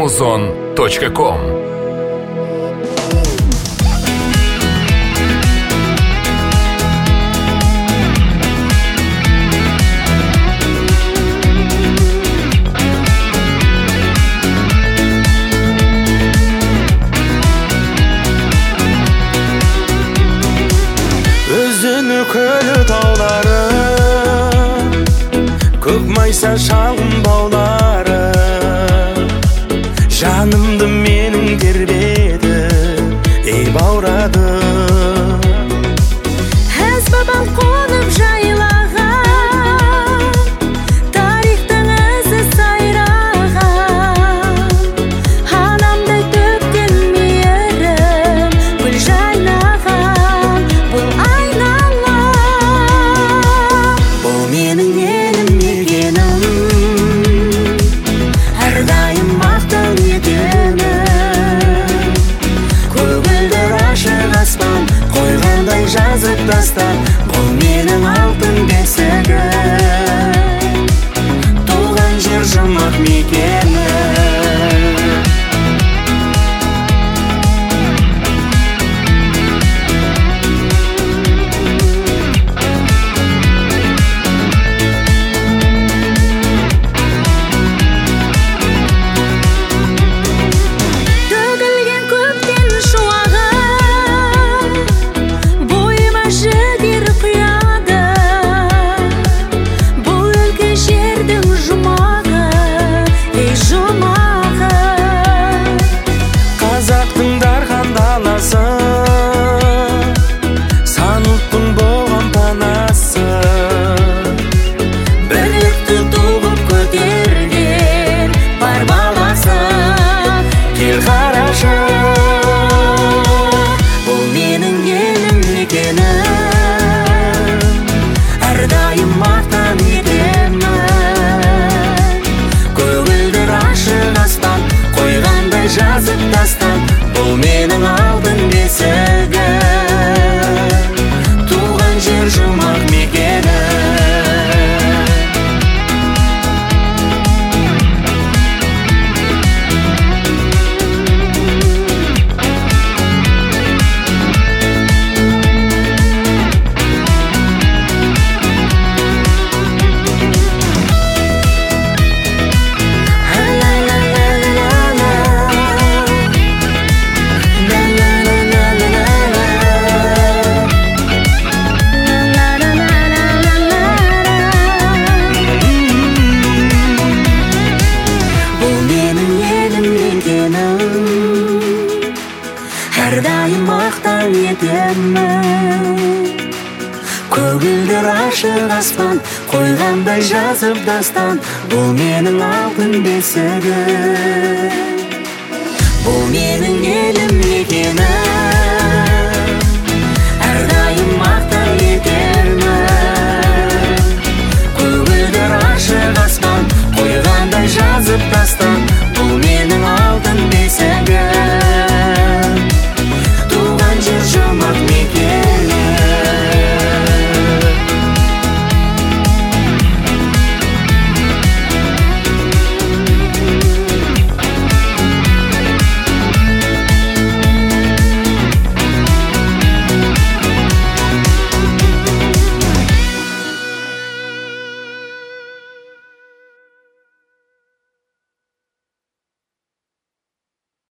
amazon.com. Өзіні көлі таулары, көк майса шалғын баулары, жанымды менің тербеді, ей баурады. Әз бабам қонып жайлаған, тарихтың ізі сайраған, анамдай төккен мейірім гүл жайнаған бұл айнала. Бұл менің елім мекенім, әрдайым мақтан етемін. Көгілдір ашық аспан қойғандай жазып тастан, бұл менің алтын бесігім, туған жер жұмақ мекенім. Төгілген көктен шуағы, бойыма жігер құяды. Бұл өлке жердің жұмағы, ей жұмағы. Қазақтың дархан даласы, сан ұлттың болған панасы, Бірлікті туғып көтерген бар баласы. кел қарашы. Бұл менің елім мекенім, әрдайым мақтан етемін. Көгілдір ашық аспан қойғандай жазып тастан, бұл менің алтын бесігім, туған жер жұмақ мекенім. Бұл менің елім мекенім, әрдайым мақтан етемін. Көгілдір ашық аспан қойғандай жазып дастан, бұл менің алтын бесігім, Бұл менің